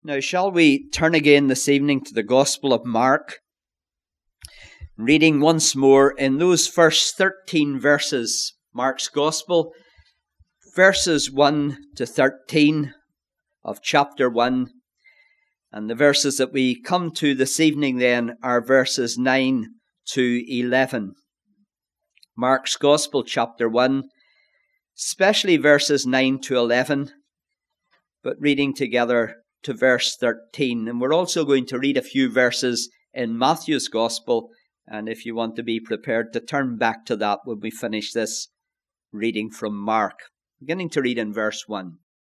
Now, shall we turn again this evening to the Gospel of Mark, reading once more in those first 13 verses, Mark's Gospel, verses 1 to 13 of chapter 1, and the verses that we come to this evening then are verses 9 to 11. Mark's Gospel, chapter 1, especially verses 9 to 11, but reading together to verse 13. And we're also going to read a few verses in Matthew's Gospel, and if you want to be prepared to turn back to that when we finish this reading from Mark. Beginning to read in verse 1.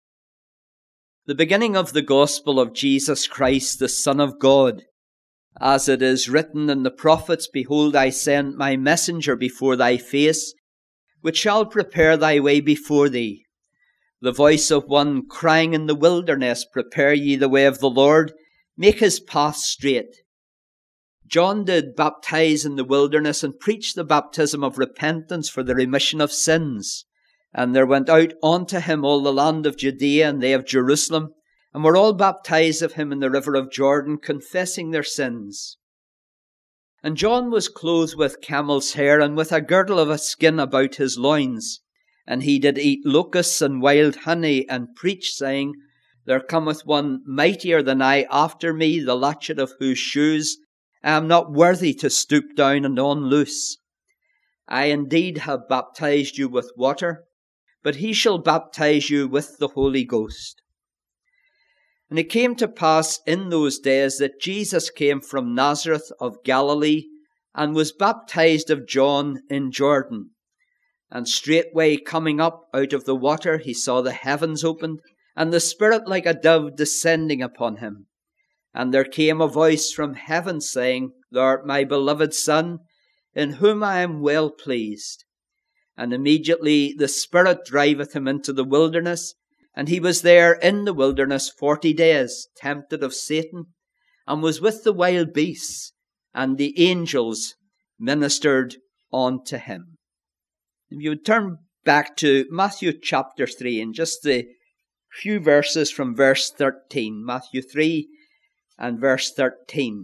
The beginning of the Gospel of Jesus Christ, the Son of God. As it is written in the prophets, Behold, I send my messenger before thy face, which shall prepare thy way before thee. The voice of one crying in the wilderness, Prepare ye the way of the Lord, make his path straight. John did baptize in the wilderness and preach the baptism of repentance for the remission of sins. And there went out unto him all the land of Judea and they of Jerusalem, and were all baptized of him in the river of Jordan, confessing their sins. And John was clothed with camel's hair, and with a girdle of a skin about his loins. And he did eat locusts and wild honey, and preach, saying, There cometh one mightier than I after me, the latchet of whose shoes I am not worthy to stoop down and unloose. I indeed have baptized you with water, but he shall baptize you with the Holy Ghost. And it came to pass in those days that Jesus came from Nazareth of Galilee, and was baptized of John in Jordan. And straightway coming up out of the water, he saw the heavens opened, and the Spirit like a dove descending upon him. And there came a voice from heaven, saying, Thou art my beloved Son, in whom I am well pleased. And immediately the Spirit driveth him into the wilderness, and he was there in the wilderness 40 days, tempted of Satan, and was with the wild beasts, and the angels ministered unto him. If you would turn back to Matthew chapter 3, and just the few verses from verse 13. Matthew 3 and verse 13.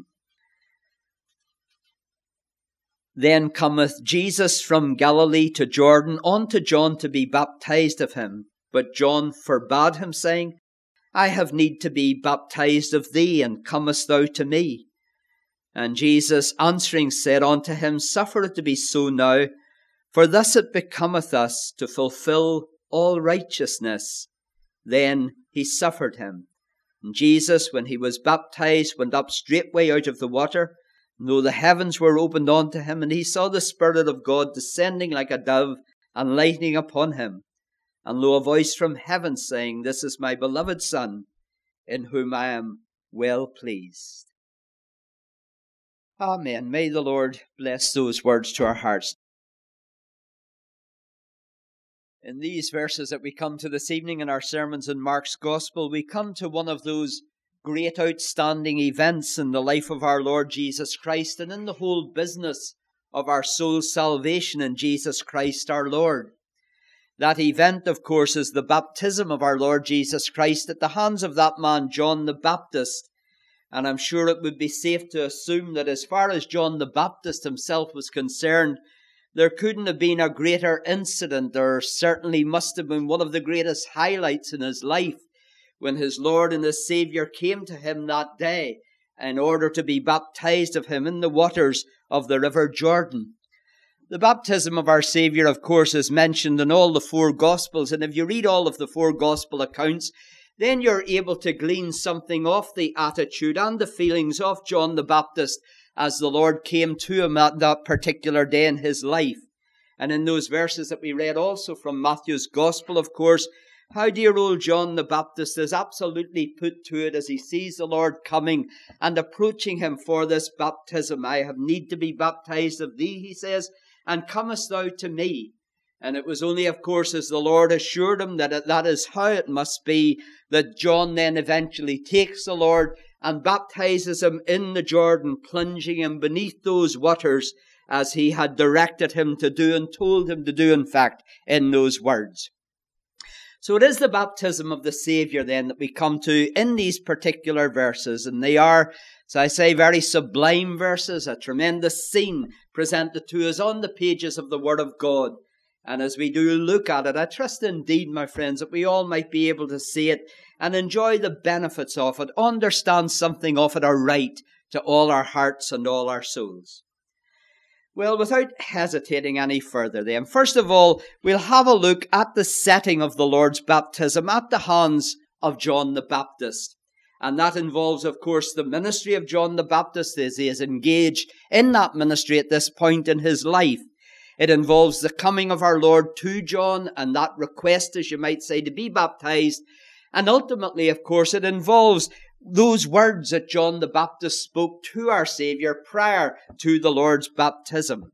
Then cometh Jesus from Galilee to Jordan unto John to be baptized of him. But John forbade him, saying, I have need to be baptized of thee, and comest thou to me? And Jesus answering said unto him, Suffer it to be so now, for thus it becometh us to fulfill all righteousness. Then he suffered him. And Jesus, when he was baptized, went up straightway out of the water, and lo, the heavens were opened unto him, and he saw the Spirit of God descending like a dove, and lighting upon him. And lo, a voice from heaven saying, This is my beloved Son, in whom I am well pleased. Amen. May the Lord bless those words to our hearts. In these verses that we come to this evening in our sermons in Mark's Gospel, we come to one of those great outstanding events in the life of our Lord Jesus Christ and in the whole business of our soul's salvation in Jesus Christ our Lord. That event, of course, is the baptism of our Lord Jesus Christ at the hands of that man, John the Baptist. And I'm sure it would be safe to assume that as far as John the Baptist himself was concerned, there couldn't have been a greater incident, or certainly must have been one of the greatest highlights in his life, when his Lord and his Saviour came to him that day in order to be baptized of him in the waters of the river Jordan. The baptism of our Saviour, of course, is mentioned in all the four Gospels, and if you read all of the four Gospel accounts, then you're able to glean something of the attitude and the feelings of John the Baptist as the Lord came to him at that particular day in his life. And in those verses that we read also from Matthew's Gospel, of course, how dear old John the Baptist is absolutely put to it as he sees the Lord coming and approaching him for this baptism. I have need to be baptized of thee, he says, and comest thou to me? And it was only, of course, as the Lord assured him that that is how it must be, that John then eventually takes the Lord and baptizes him in the Jordan, plunging him beneath those waters as he had directed him to do and told him to do, in fact, in those words. So it is the baptism of the Saviour then that we come to in these particular verses. And they are, as I say, very sublime verses, a tremendous scene presented to us on the pages of the Word of God. And as we do look at it, I trust indeed, my friends, that we all might be able to see it and enjoy the benefits of it, understand something of it aright to all our hearts and all our souls. Well, without hesitating any further then, first of all, we'll have a look at the setting of the Lord's baptism at the hands of John the Baptist. And that involves, of course, the ministry of John the Baptist as he is engaged in that ministry at this point in his life. It involves the coming of our Lord to John and that request, as you might say, to be baptized. And ultimately, of course, it involves those words that John the Baptist spoke to our Saviour prior to the Lord's baptism.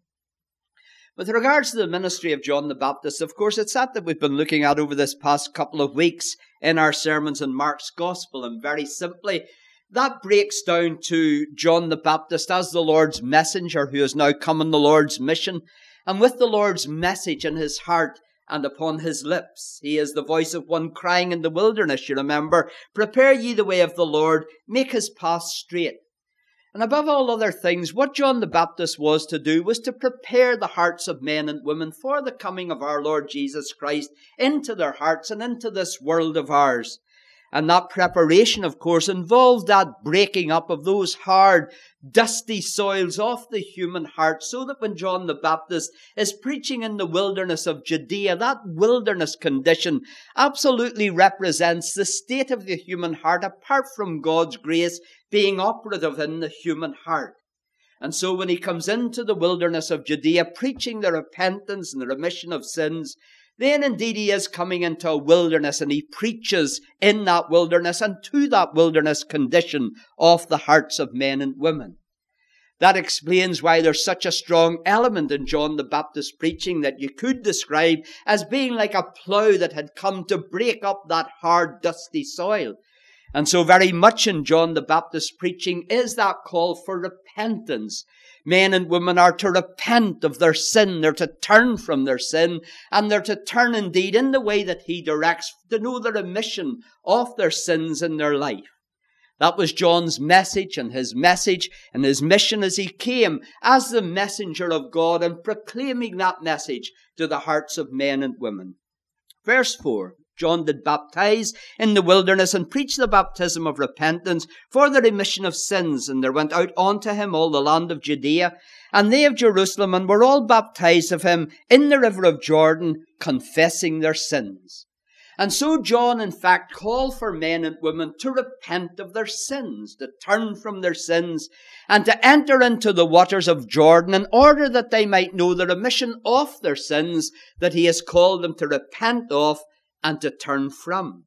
With regards to the ministry of John the Baptist, of course, it's that we've been looking at over this past couple of weeks in our sermons in Mark's Gospel. And very simply, that breaks down to John the Baptist as the Lord's messenger who has now come on the Lord's mission. And with the Lord's message in his heart and upon his lips, he is the voice of one crying in the wilderness, you remember, prepare ye the way of the Lord, make his path straight. And above all other things, what John the Baptist was to do was to prepare the hearts of men and women for the coming of our Lord Jesus Christ into their hearts and into this world of ours. And that preparation, of course, involved that breaking up of those hard, dusty soils off the human heart, so that when John the Baptist is preaching in the wilderness of Judea, that wilderness condition absolutely represents the state of the human heart apart from God's grace being operative in the human heart. And so when he comes into the wilderness of Judea, preaching the repentance and the remission of sins, then indeed he is coming into a wilderness, and he preaches in that wilderness and to that wilderness condition of the hearts of men and women. That explains why there's such a strong element in John the Baptist's preaching that you could describe as being like a plough that had come to break up that hard, dusty soil. And so very much in John the Baptist's preaching is that call for repentance. Men and women are to repent of their sin. They're to turn from their sin. And they're to turn indeed in the way that he directs to know the remission of their sins in their life. That was John's message and his mission as he came as the messenger of God and proclaiming that message to the hearts of men and women. Verse 4. John did baptize in the wilderness and preach the baptism of repentance for the remission of sins. And there went out unto him all the land of Judea, and they of Jerusalem, and were all baptized of him in the river of Jordan, confessing their sins. And so John, in fact, called for men and women to repent of their sins, to turn from their sins, and to enter into the waters of Jordan in order that they might know the remission of their sins that he has called them to repent of and to turn from.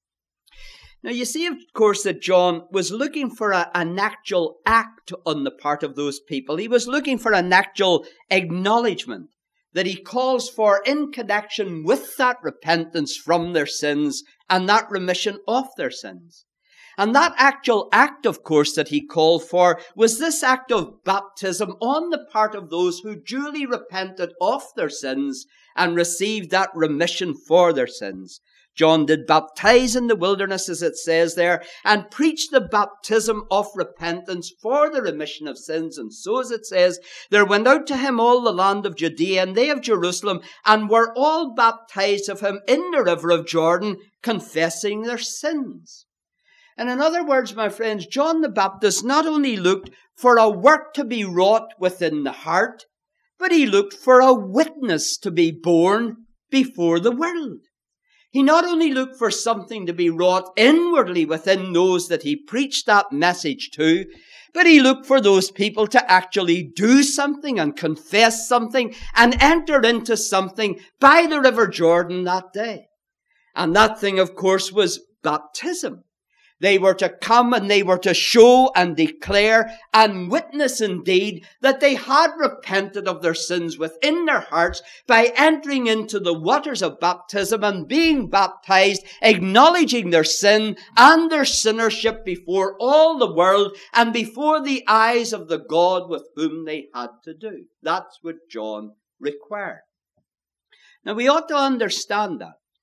Now you see, of course, that John was looking for an actual act on the part of those people. He was looking for an actual acknowledgement that he calls for in connection with that repentance from their sins and that remission of their sins. And that actual act, of course, that he called for was this act of baptism on the part of those who duly repented of their sins and received that remission for their sins. John did baptize in the wilderness, as it says there, and preached the baptism of repentance for the remission of sins. And so, as it says, there went out to him all the land of Judea, and they of Jerusalem, and were all baptized of him in the river of Jordan, confessing their sins. And in other words, my friends, John the Baptist not only looked for a work to be wrought within the heart, but he looked for a witness to be born before the world. He not only looked for something to be wrought inwardly within those that he preached that message to, but he looked for those people to actually do something and confess something and enter into something by the River Jordan that day. And that thing, of course, was baptism. They were to come and they were to show and declare and witness indeed that they had repented of their sins within their hearts by entering into the waters of baptism and being baptized, acknowledging their sin and their sinnership before all the world and before the eyes of the God with whom they had to do. That's what John required. Now we ought to understand that.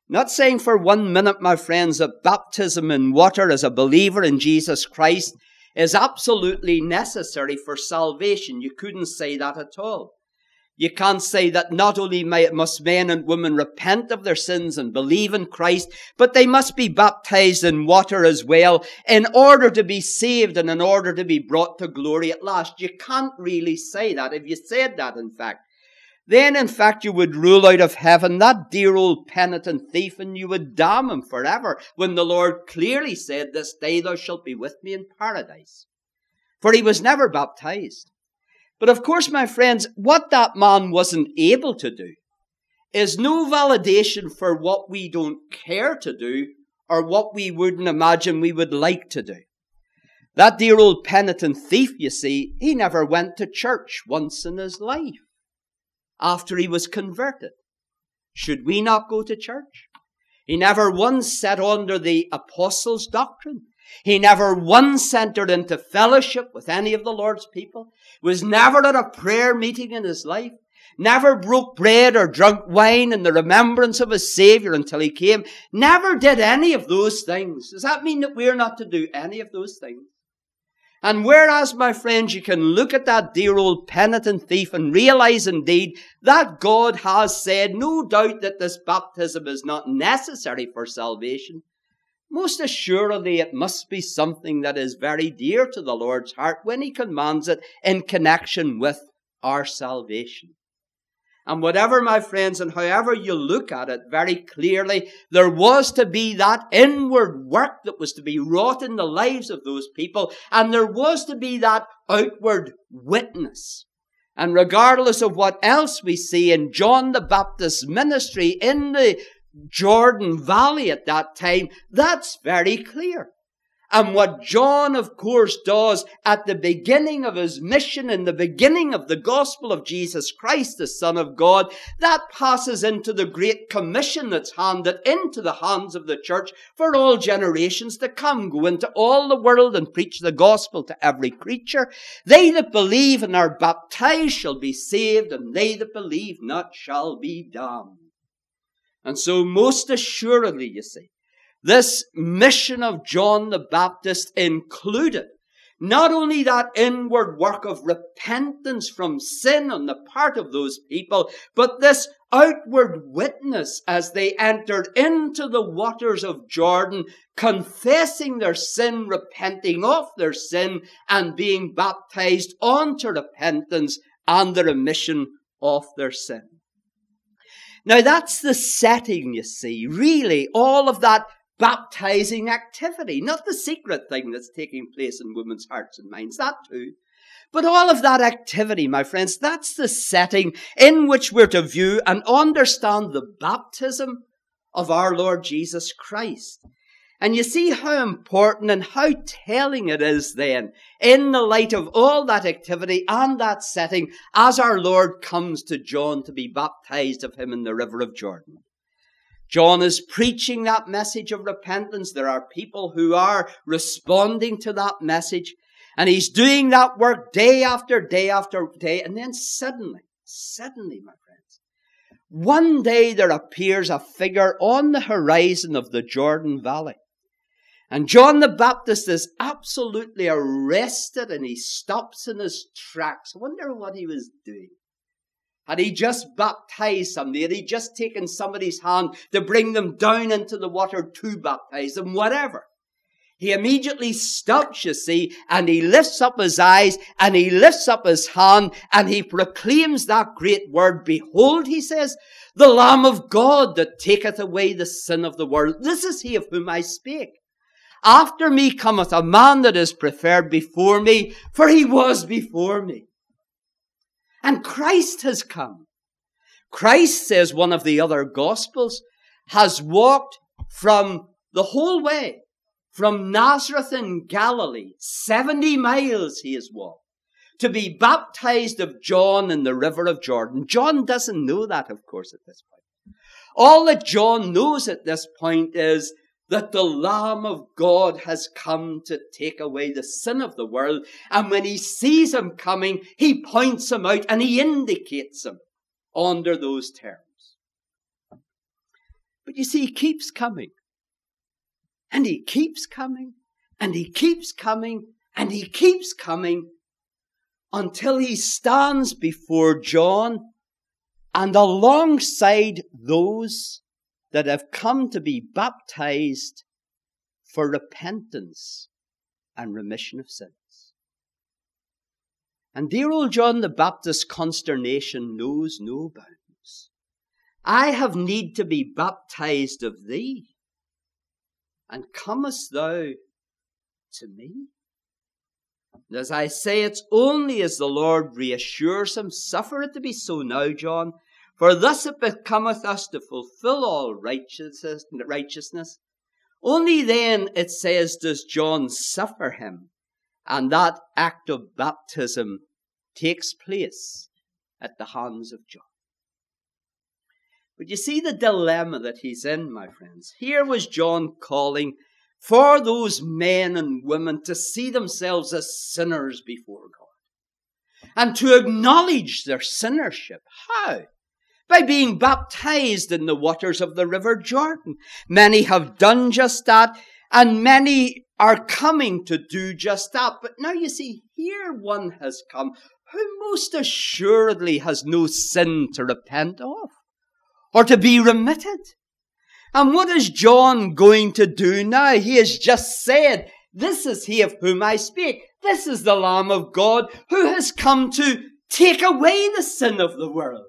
Not saying for 1 minute, my friends, that baptism in water as a believer in Jesus Christ is absolutely necessary for salvation. You couldn't say that at all. You can't say that not only must men and women repent of their sins and believe in Christ, but they must be baptized in water as well in order to be saved and in order to be brought to glory at last. You can't really say that. If you said that, in fact, then in fact you would rule out of heaven that dear old penitent thief, and you would damn him forever, when the Lord clearly said, "This day thou shalt be with me in paradise." For he was never baptized. But of course, my friends, what that man wasn't able to do is no validation for what we don't care to do or what we wouldn't imagine we would like to do. That dear old penitent thief, you see, he never went to church once in his life after he was converted. Should we not go to church? He never once sat under the apostles' doctrine. He never once entered into fellowship with any of the Lord's people, was never at a prayer meeting in his life, never broke bread or drunk wine in the remembrance of his Savior until he came, never did any of those things. Does that mean that we're not to do any of those things? And whereas, my friends, you can look at that dear old penitent thief and realize indeed that God has said, no doubt, that this baptism is not necessary for salvation, most assuredly, it must be something that is very dear to the Lord's heart when he commands it in connection with our salvation. And whatever, my friends, and however you look at it, very clearly, there was to be that inward work that was to be wrought in the lives of those people, and there was to be that outward witness. And regardless of what else we see in John the Baptist's ministry in the Jordan Valley at that time, that's very clear. And what John, of course, does at the beginning of his mission, in the beginning of the gospel of Jesus Christ, the Son of God, that passes into the great commission that's handed into the hands of the church for all generations to come. Go into all the world and preach the gospel to every creature. They that believe and are baptized shall be saved, and they that believe not shall be damned. And so most assuredly, you see, this mission of John the Baptist included not only that inward work of repentance from sin on the part of those people, but this outward witness as they entered into the waters of Jordan, confessing their sin, repenting of their sin, and being baptized unto repentance and the remission of their sin. Now that's the setting, you see, really, all of that baptizing activity, not the secret thing that's taking place in women's hearts and minds, that too. But all of that activity, my friends, that's the setting in which we're to view and understand the baptism of our Lord Jesus Christ. And you see how important and how telling it is then, in the light of all that activity and that setting, as our Lord comes to John to be baptized of him in the river of Jordan. John is preaching that message of repentance. There are people who are responding to that message. And he's doing that work day after day after day. And then suddenly, my friends, one day there appears a figure on the horizon of the Jordan Valley. And John the Baptist is absolutely arrested, and he stops in his tracks. I wonder what he was doing. Had he just baptized somebody? Had he just taken somebody's hand to bring them down into the water to baptize them? Whatever. He immediately stops, you see, and he lifts up his eyes, and he lifts up his hand, and he proclaims that great word. Behold, he says, the Lamb of God that taketh away the sin of the world. This is he of whom I spake. After me cometh a man that is preferred before me, for he was before me. And Christ has come. Christ, says one of the other Gospels, has walked from the whole way, from Nazareth in Galilee, 70 miles he has walked, to be baptized of John in the river of Jordan. John doesn't know that, of course, at this point. All that John knows at this point is that the Lamb of God has come to take away the sin of the world. And when he sees him coming, he points him out and he indicates him under those terms. But you see, he keeps coming. And he keeps coming. And he keeps coming. And he keeps coming until he stands before John and alongside those that have come to be baptized for repentance and remission of sins. And dear old John the Baptist's consternation knows no bounds. I have need to be baptized of thee, and comest thou to me? And as I say, it's only as the Lord reassures him, suffer it to be so now, John, for thus it becometh us to fulfill all righteousness. Only then, it says, does John suffer him, and that act of baptism takes place at the hands of John. But you see the dilemma that he's in, my friends. Here was John calling for those men and women to see themselves as sinners before God and to acknowledge their sinnership. How? By being baptized in the waters of the River Jordan. Many have done just that, and many are coming to do just that. But now you see, here one has come who most assuredly has no sin to repent of or to be remitted. And what is John going to do now? He has just said, this is he of whom I speak. This is the Lamb of God who has come to take away the sin of the world.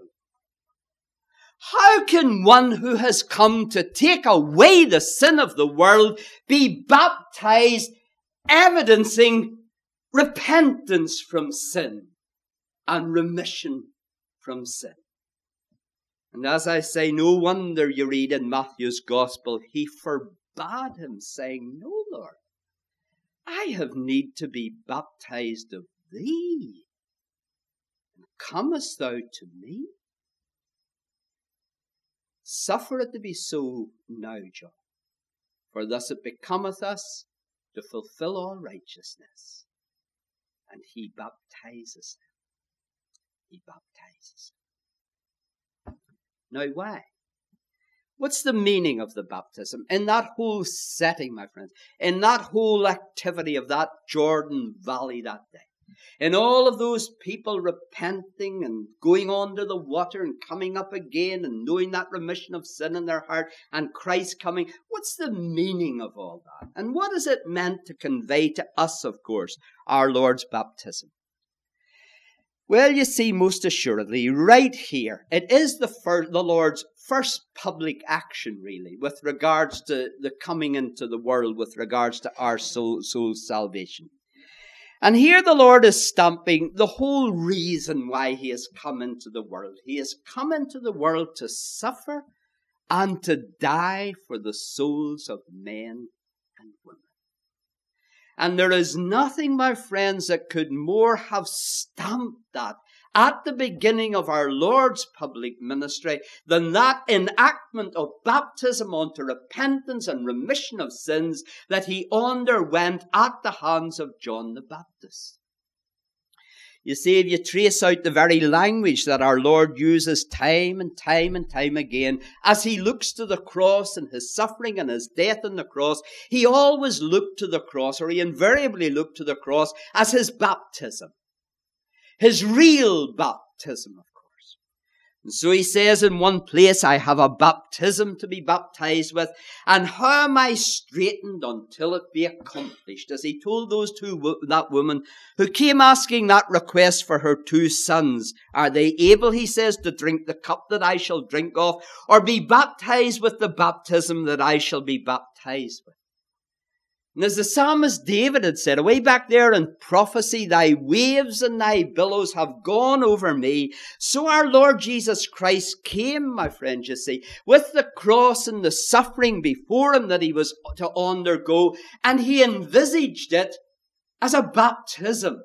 How can one who has come to take away the sin of the world be baptized, evidencing repentance from sin and remission from sin? And as I say, no wonder you read in Matthew's Gospel, he forbade him, saying, no, Lord, I have need to be baptized of thee, and comest thou to me? Suffer it to be so now, John, for thus it becometh us to fulfill all righteousness. And he baptizes them. He baptizes them. Now, why? What's the meaning of the baptism? In that whole setting, my friends, in that whole activity of that Jordan Valley that day, in all of those people repenting and going under the water and coming up again and knowing that remission of sin in their heart and Christ coming, what's the meaning of all that? And what is it meant to convey to us, of course, our Lord's baptism? Well, you see, most assuredly, right here, it is the Lord's first public action, really, with regards to the coming into the world, with regards to our soul's salvation. And here the Lord is stamping the whole reason why he has come into the world. He has come into the world to suffer and to die for the souls of men and women. And there is nothing, my friends, that could more have stamped that at the beginning of our Lord's public ministry than that enactment of baptism unto repentance and remission of sins that he underwent at the hands of John the Baptist. You see, if you trace out the very language that our Lord uses time and time and time again, as he looks to the cross and his suffering and his death on the cross, he always looked to the cross, or he invariably looked to the cross as his baptism. His real baptism, of course. And so he says in one place, I have a baptism to be baptized with, and how am I straitened until it be accomplished? As he told that woman who came asking that request for her two sons, are they able, he says, to drink the cup that I shall drink of, or be baptized with the baptism that I shall be baptized with? And as the psalmist David had said, away back there in prophecy, thy waves and thy billows have gone over me. So our Lord Jesus Christ came, my friends, you see, with the cross and the suffering before him that he was to undergo, and he envisaged it as a baptism.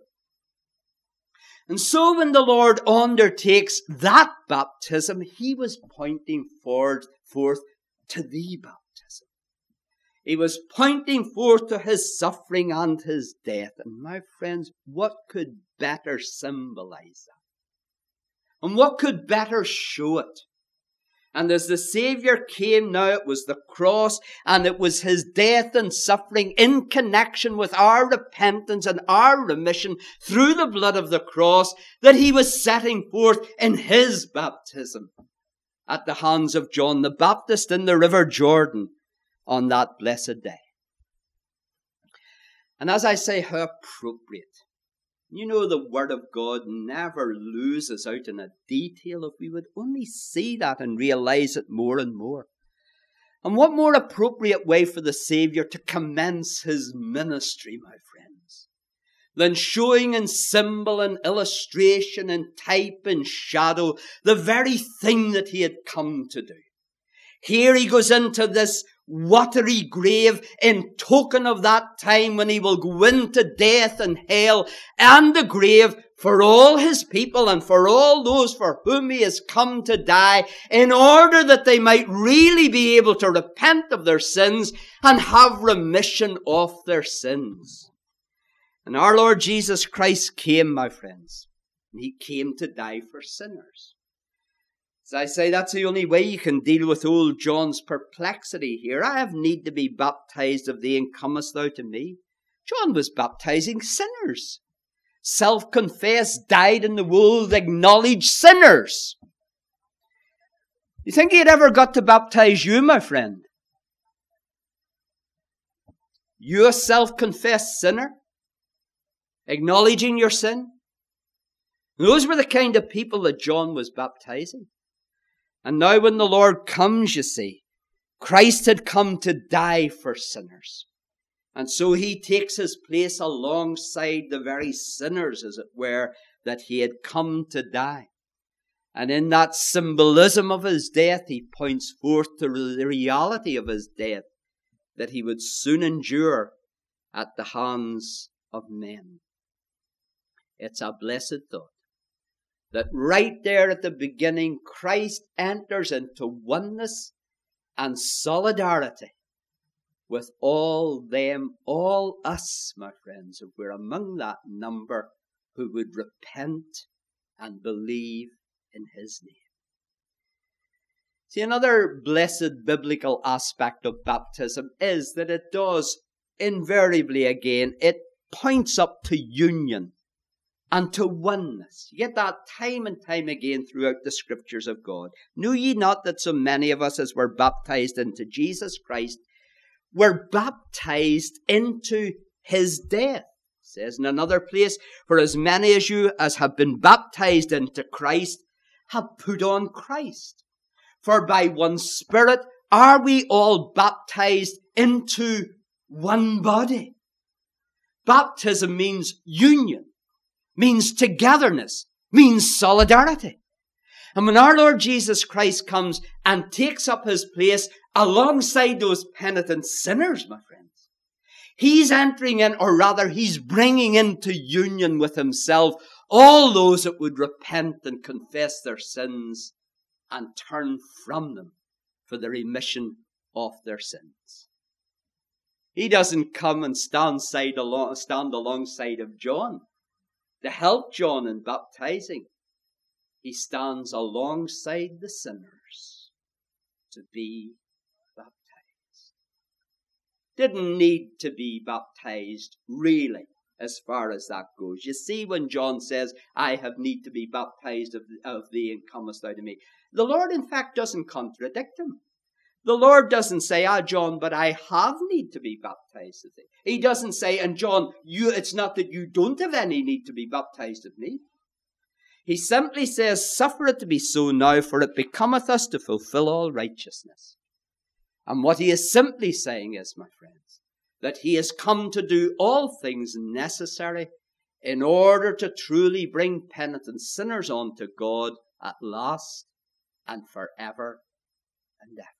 And so when the Lord undertakes that baptism, he was pointing forth to the baptism. He was pointing forth to his suffering and his death. And my friends, what could better symbolize that? And what could better show it And as the Saviour came now, it was the cross, and it was his death and suffering in connection with our repentance and our remission through the blood of the cross that he was setting forth in his baptism at the hands of John the Baptist in the River Jordan on that blessed day. And as I say, how appropriate. You know, the Word of God never loses out in a detail if we would only see that and realize it more and more. And what more appropriate way for the Saviour to commence his ministry, my friends, than showing in symbol and illustration and type and shadow the very thing that he had come to do. Here he goes into this watery grave in token of that time when he will go into death and hell and the grave for all his people and for all those for whom he has come to die, in order that they might really be able to repent of their sins and have remission of their sins. And our Lord Jesus Christ came, my friends, and he came to die for sinners. As I say, that's the only way you can deal with old John's perplexity here. I have need to be baptized of thee, and comest thou to me? John was baptizing sinners. Self-confessed, dyed-in-the-wool, acknowledged sinners. You think he had ever got to baptize you, my friend? You a self-confessed sinner? Acknowledging your sin? Those were the kind of people that John was baptizing. And now when the Lord comes, you see, Christ had come to die for sinners. And so he takes his place alongside the very sinners, as it were, that he had come to die. And in that symbolism of his death, he points forth to the reality of his death that he would soon endure at the hands of men. It's a blessed thought that right there at the beginning, Christ enters into oneness and solidarity with all them, all us, my friends, if we're among that number who would repent and believe in his name. See, another blessed biblical aspect of baptism is that it does invariably, again, it points up to union and to oneness. You get that time and time again throughout the scriptures of God. Know ye not that so many of us as were baptized into Jesus Christ were baptized into his death? It says in another place, for as many as you as have been baptized into Christ have put on Christ. For by one Spirit are we all baptized into one body. Baptism means union, means togetherness, means solidarity. And when our Lord Jesus Christ comes and takes up his place alongside those penitent sinners, my friends, he's entering in, or rather he's bringing into union with himself all those that would repent and confess their sins and turn from them for the remission of their sins. He doesn't come and stand alongside of John to help John in baptizing. He stands alongside the sinners to be baptized. Didn't need to be baptized, really, as far as that goes. You see, when John says, I have need to be baptized of thee, and comest thou to me, the Lord, in fact, doesn't contradict him. The Lord doesn't say, John, but I have need to be baptized of thee. He doesn't say, and John, it's not that you don't have any need to be baptized of me. He simply says, suffer it to be so now, for it becometh us to fulfill all righteousness. And what he is simply saying is, my friends, that he has come to do all things necessary in order to truly bring penitent sinners unto God at last and forever and ever.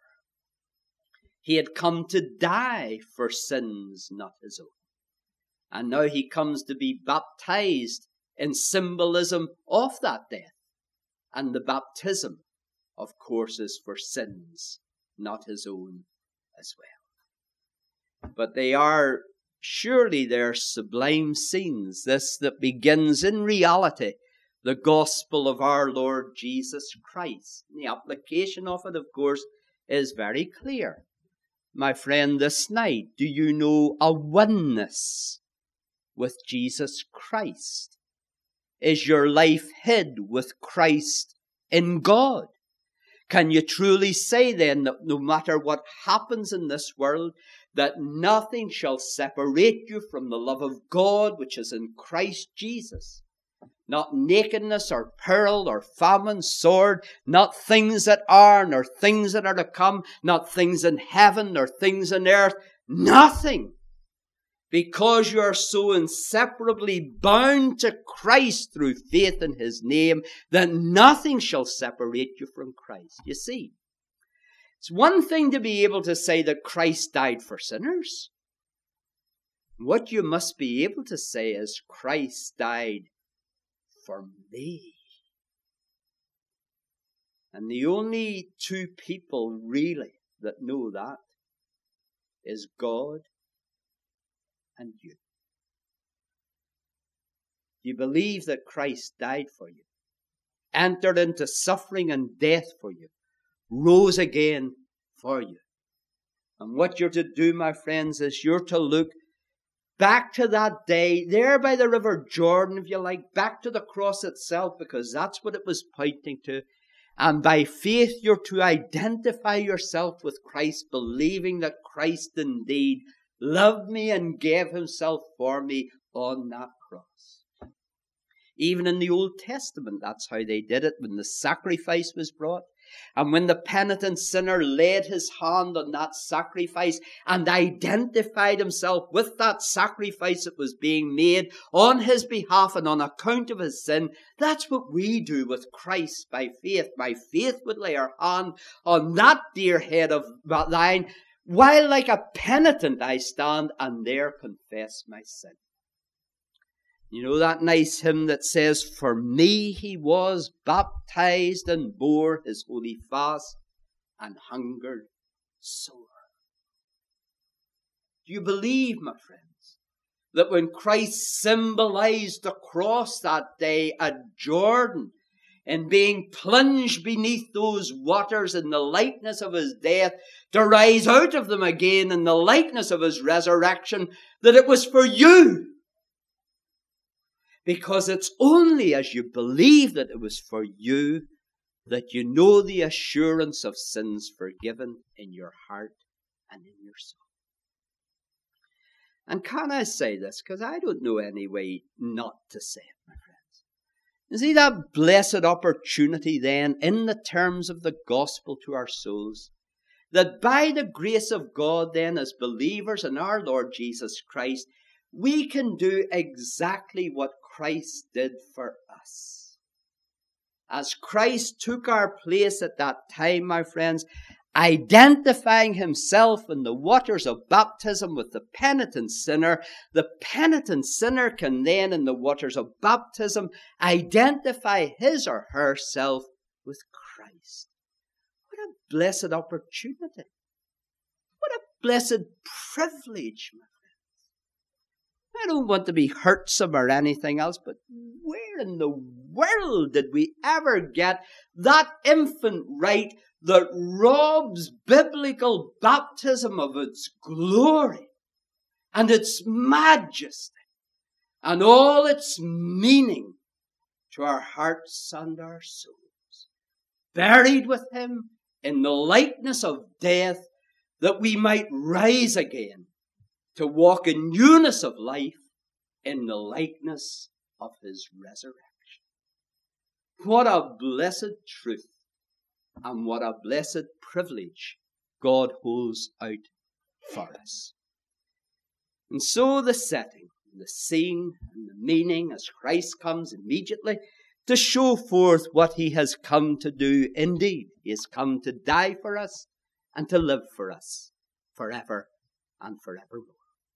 He had come to die for sins not his own. And now he comes to be baptized in symbolism of that death. And the baptism, of course, is for sins not his own as well. But surely they're sublime scenes, this that begins in reality the gospel of our Lord Jesus Christ. And the application of it, of course, is very clear. My friend, this night, do you know a oneness with Jesus Christ? Is your life hid with Christ in God? Can you truly say then that no matter what happens in this world, that nothing shall separate you from the love of God which is in Christ Jesus? Not nakedness or peril or famine, sword, not things that are nor things that are to come, not things in heaven nor things in earth, nothing. Because you are so inseparably bound to Christ through faith in His name, that nothing shall separate you from Christ. You see, it's one thing to be able to say that Christ died for sinners. What you must be able to say is, Christ died for me. And the only two people really that know that is God and you. You believe that Christ died for you, entered into suffering and death for you, rose again for you. And what you're to do, my friends, is you're to look back to that day, there by the River Jordan, if you like, back to the cross itself, because that's what it was pointing to. And by faith, you're to identify yourself with Christ, believing that Christ indeed loved me and gave Himself for me on that cross. Even in the Old Testament, that's how they did it when the sacrifice was brought. And when the penitent sinner laid his hand on that sacrifice and identified himself with that sacrifice that was being made on his behalf and on account of his sin, that's what we do with Christ by faith. By faith would lay our hand on that dear head of thine, while like a penitent I stand and there confess my sin. You know that nice hymn that says, for me He was baptized and bore His holy fast and hungered sore. Do you believe, my friends, that when Christ symbolized the cross that day at Jordan, in being plunged beneath those waters in the likeness of His death, to rise out of them again in the likeness of His resurrection, that it was for you? Because it's only as you believe that it was for you that you know the assurance of sins forgiven in your heart and in your soul. And can I say this? Because I don't know any way not to say it, my friends. You see that blessed opportunity then in the terms of the gospel to our souls, that by the grace of God then as believers in our Lord Jesus Christ, we can do exactly what Christ did for us. As Christ took our place at that time, my friends, identifying Himself in the waters of baptism with the penitent sinner can then in the waters of baptism identify his or herself with Christ. What a blessed opportunity. What a blessed privilege, my friends. I don't want to be hurtsome or anything else, but where in the world did we ever get that infant right that robs biblical baptism of its glory and its majesty and all its meaning to our hearts and our souls? Buried with Him in the likeness of death, that we might rise again to walk in newness of life in the likeness of His resurrection. What a blessed truth and what a blessed privilege God holds out for us. And so the setting, the scene, and the meaning as Christ comes immediately to show forth what He has come to do indeed. He has come to die for us and to live for us forever and forevermore.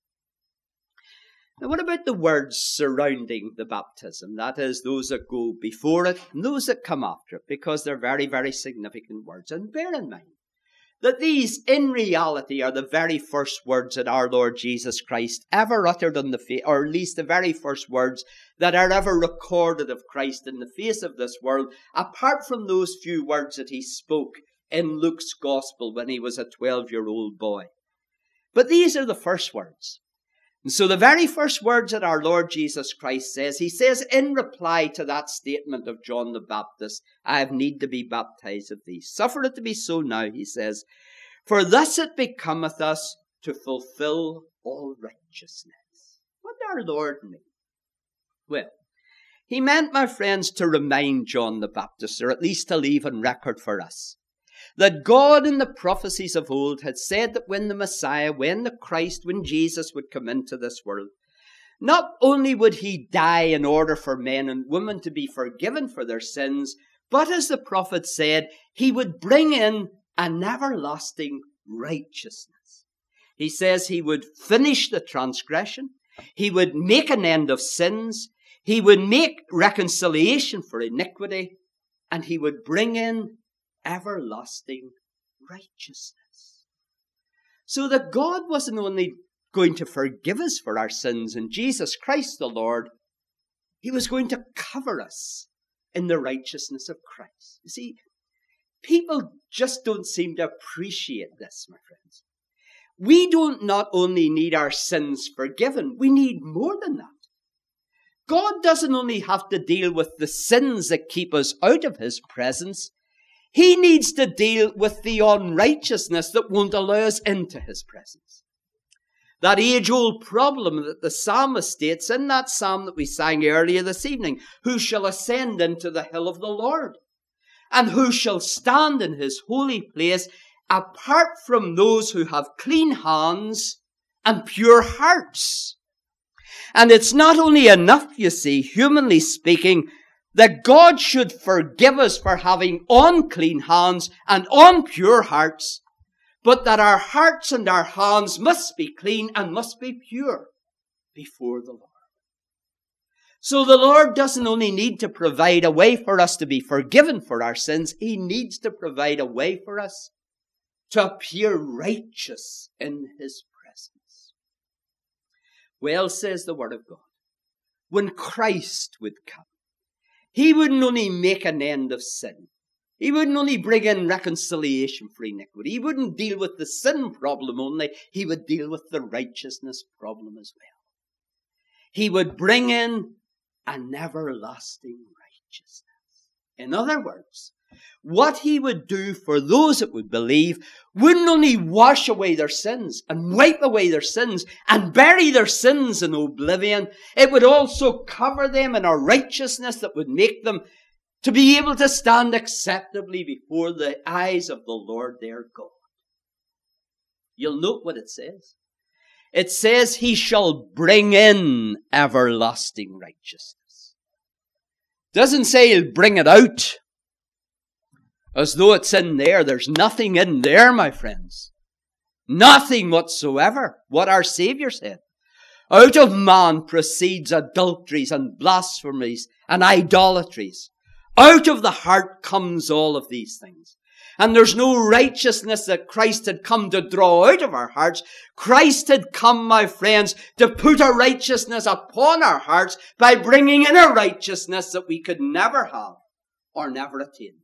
Now, what about the words surrounding the baptism? That is, those that go before it and those that come after it, because they're very, very significant words. And bear in mind that these in reality are the very first words that our Lord Jesus Christ ever uttered on the face, or at least the very first words that are ever recorded of Christ in the face of this world, apart from those few words that he spoke in Luke's Gospel when he was a 12-year-old boy. But these are the first words. And so the very first words that our Lord Jesus Christ says, he says in reply to that statement of John the Baptist, I have need to be baptized of thee. Suffer it to be so now, he says, for thus it becometh us to fulfill all righteousness. What did our Lord mean? Well, he meant, my friends, to remind John the Baptist, or at least to leave on record for us, that God in the prophecies of old had said that when the Messiah, when the Christ, when Jesus would come into this world, not only would he die in order for men and women to be forgiven for their sins, but as the prophet said, he would bring in an everlasting righteousness. He says he would finish the transgression, he would make an end of sins, he would make reconciliation for iniquity, and he would bring in everlasting righteousness. So that God wasn't only going to forgive us for our sins in Jesus Christ the Lord, he was going to cover us in the righteousness of Christ. You see, people just don't seem to appreciate this, my friends. We don't not only need our sins forgiven, we need more than that. God doesn't only have to deal with the sins that keep us out of his presence, he needs to deal with the unrighteousness that won't allow us into his presence. That age-old problem that the psalmist states in that psalm that we sang earlier this evening, who shall ascend into the hill of the Lord? And who shall stand in his holy place apart from those who have clean hands and pure hearts? And it's not only enough, you see, humanly speaking, that God should forgive us for having unclean hands and impure hearts, but that our hearts and our hands must be clean and must be pure before the Lord. So the Lord doesn't only need to provide a way for us to be forgiven for our sins, he needs to provide a way for us to appear righteous in his presence. Well, says the Word of God, when Christ would come, he wouldn't only make an end of sin. He wouldn't only bring in reconciliation for iniquity. He wouldn't deal with the sin problem only. He would deal with the righteousness problem as well. He would bring in an everlasting righteousness. In other words, what he would do for those that would believe wouldn't only wash away their sins and wipe away their sins and bury their sins in oblivion, it would also cover them in a righteousness that would make them to be able to stand acceptably before the eyes of the Lord their God. You'll note what it says. It says he shall bring in everlasting righteousness. It doesn't say he'll bring it out as though it's in there. There's nothing in there, my friends. Nothing whatsoever. What our Savior said. Out of man proceeds adulteries and blasphemies and idolatries. Out of the heart comes all of these things. And there's no righteousness that Christ had come to draw out of our hearts. Christ had come, my friends, to put a righteousness upon our hearts by bringing in a righteousness that we could never have or never attain.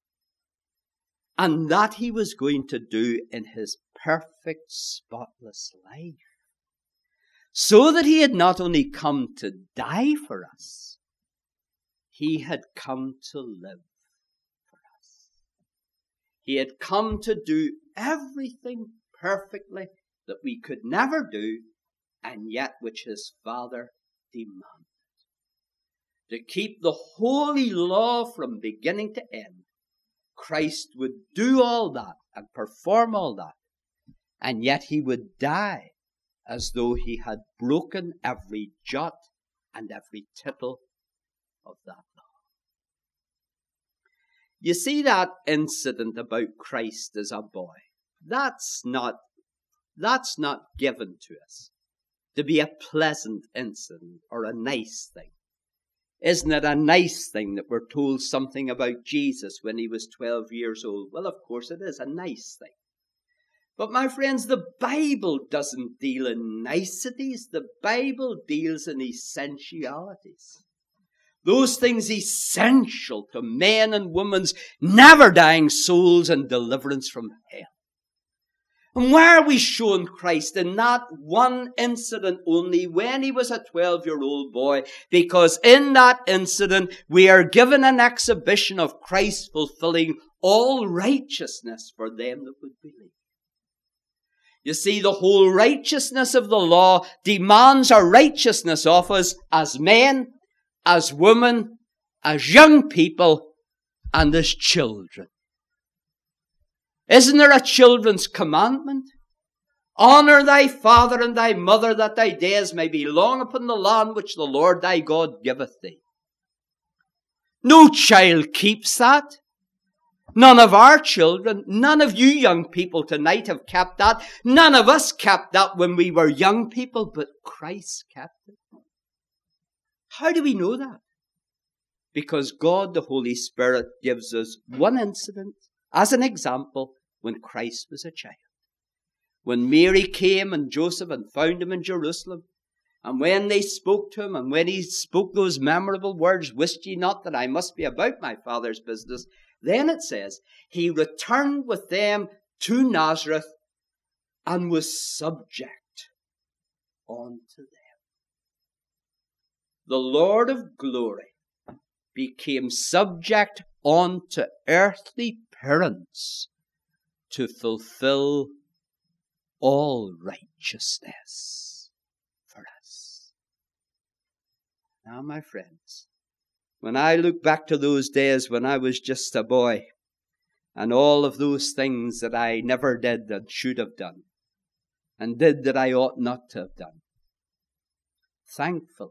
And that he was going to do in his perfect, spotless life. So that he had not only come to die for us, he had come to live for us. He had come to do everything perfectly that we could never do, and yet which his Father demanded. To keep the holy law from beginning to end, Christ would do all that and perform all that, and yet he would die as though he had broken every jot and every tittle of that law. You see that incident about Christ as a boy? That's not given to us to be a pleasant incident or a nice thing. Isn't it a nice thing that we're told something about Jesus when he was 12 years old? Well, of course it is a nice thing. But my friends, the Bible doesn't deal in niceties. The Bible deals in essentialities. Those things essential to men and women's never-dying souls and deliverance from hell. And why are we showing Christ in that one incident only when he was a 12-year-old boy? Because in that incident, we are given an exhibition of Christ fulfilling all righteousness for them that would believe. You see, the whole righteousness of the law demands a righteousness of us as men, as women, as young people, and as children. Isn't there a children's commandment? Honor thy father and thy mother, that thy days may be long upon the land which the Lord thy God giveth thee. No child keeps that. None of our children, none of you young people tonight have kept that. None of us kept that when we were young people, but Christ kept it. How do we know that? Because God, the Holy Spirit, gives us one incident as an example when Christ was a child. When Mary came and Joseph and found him in Jerusalem, and when they spoke to him, and when he spoke those memorable words, "Wist ye not that I must be about my Father's business?" Then it says, he returned with them to Nazareth and was subject unto them. The Lord of glory became subject unto earthly parents to fulfill all righteousness for us. Now, my friends, when I look back to those days when I was just a boy, and all of those things that I never did and should have done, and did that I ought not to have done, thankfully,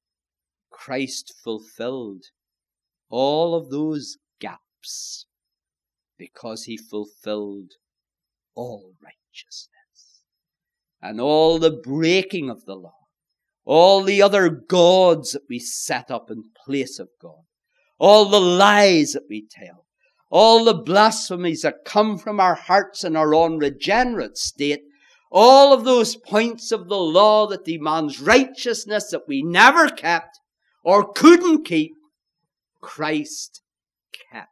Christ fulfilled all of those gaps because he fulfilled all righteousness. And all the breaking of the law, all the other gods that we set up in place of God, all the lies that we tell, all the blasphemies that come from our hearts in our unregenerate state, all of those points of the law that demands righteousness that we never kept or couldn't keep, Christ kept.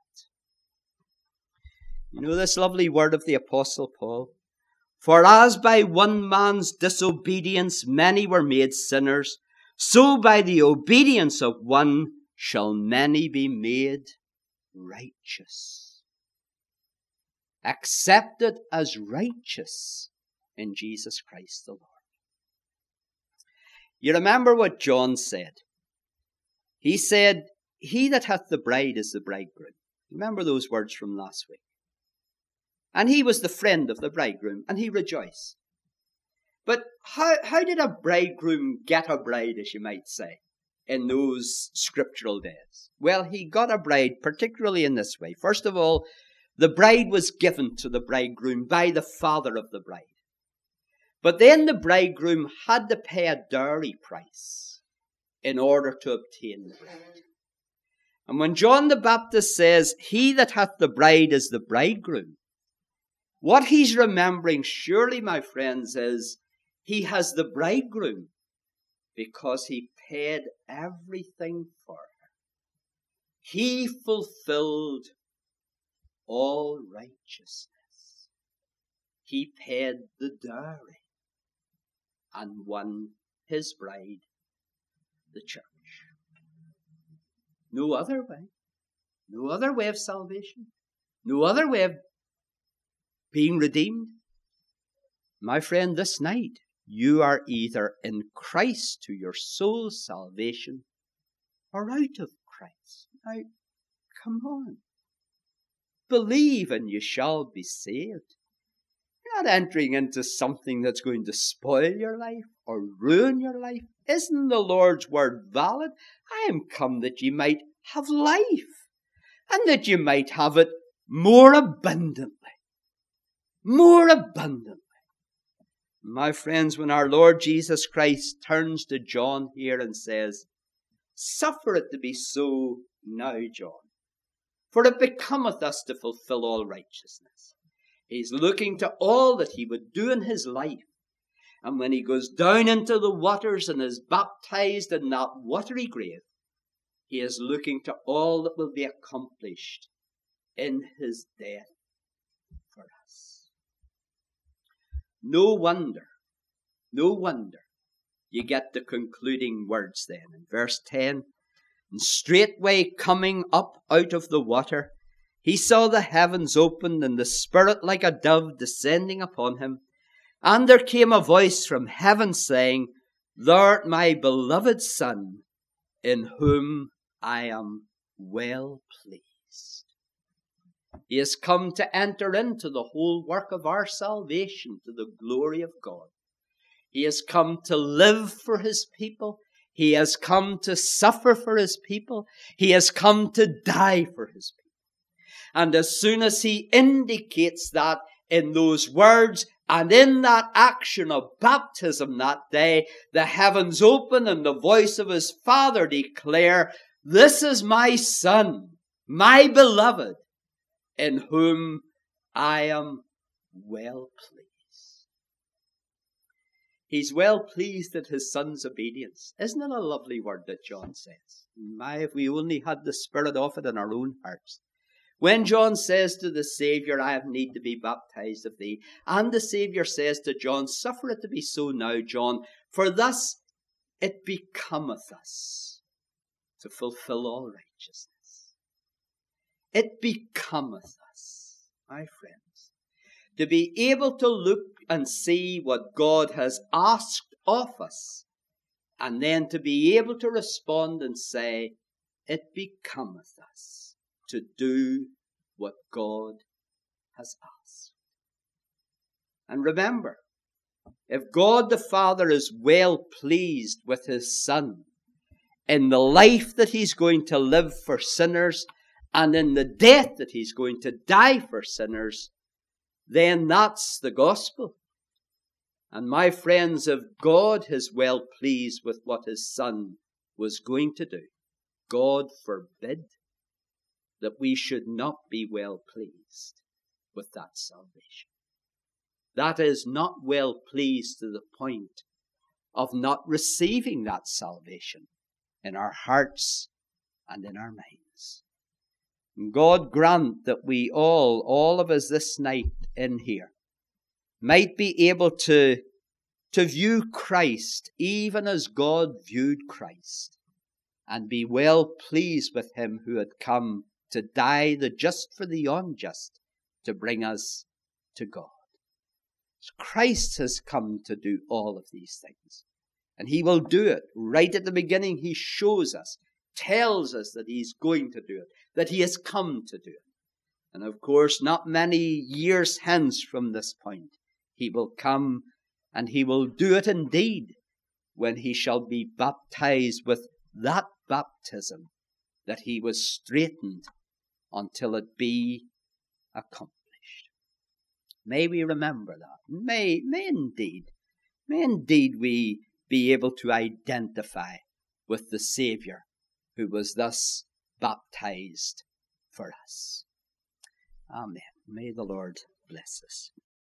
You know this lovely word of the Apostle Paul? For as by one man's disobedience many were made sinners, so by the obedience of one shall many be made righteous. Accepted as righteous in Jesus Christ the Lord. You remember what John said? He said, he that hath the bride is the bridegroom. Remember those words from last week? And he was the friend of the bridegroom, and he rejoiced. But how did a bridegroom get a bride, as you might say, in those scriptural days? Well, he got a bride particularly in this way. First of all, the bride was given to the bridegroom by the father of the bride. But then the bridegroom had to pay a dowry price in order to obtain the bride. And when John the Baptist says, he that hath the bride is the bridegroom, what he's remembering, surely, my friends, is he has the bridegroom because he paid everything for her. He fulfilled all righteousness. He paid the dowry and won his bride, the church. No other way. No other way of salvation. No other way of being redeemed. My friend, this night, you are either in Christ to your soul's salvation or out of Christ. Now, come on. Believe and you shall be saved. You're not entering into something that's going to spoil your life or ruin your life. Isn't the Lord's word valid? I am come that ye might have life, and that you might have it more abundantly. More abundantly. My friends, when our Lord Jesus Christ turns to John here and says, suffer it to be so now, John, for it becometh us to fulfill all righteousness. He's looking to all that he would do in his life. And when he goes down into the waters and is baptized in that watery grave, he is looking to all that will be accomplished in his death for us. No wonder you get the concluding words then in verse 10. And straightway coming up out of the water, he saw the heavens opened and the Spirit like a dove descending upon him. And there came a voice from heaven saying, Thou art my beloved Son, in whom I am well pleased. He has come to enter into the whole work of our salvation to the glory of God. He has come to live for his people. He has come to suffer for his people. He has come to die for his people. And as soon as he indicates that in those words and in that action of baptism that day, the heavens open and the voice of his Father declare, This is my Son, my beloved, in whom I am well pleased. He's well pleased at his Son's obedience. Isn't it a lovely word that John says? My, if we only had the spirit of it in our own hearts. When John says to the Saviour, I have need to be baptized of thee, and the Saviour says to John, Suffer it to be so now, John, for thus it becometh us to fulfill all righteousness. It becometh us, my friends, to be able to look and see what God has asked of us, and then to be able to respond and say, It becometh us to do what God has asked. And remember, if God the Father is well pleased with his Son in the life that he's going to live for sinners and in the death that he's going to die for sinners, then that's the gospel. And my friends, if God is well pleased with what his Son was going to do, God forbid that we should not be well pleased with that salvation. That is, not well pleased to the point of not receiving that salvation in our hearts and in our minds. And God grant that we all of us this night in here, might be able to view Christ even as God viewed Christ, and be well pleased with him who had come to die the just for the unjust, to bring us to God. Christ has come to do all of these things, and he will do it. Right at the beginning, he shows us, tells us that he's going to do it, that he has come to do it. And of course, not many years hence from this point, he will come and he will do it indeed when he shall be baptized with that baptism that he was straitened until it be accomplished. May we remember that. May indeed we be able to identify with the Saviour who was thus baptized for us. Amen. May the Lord bless us.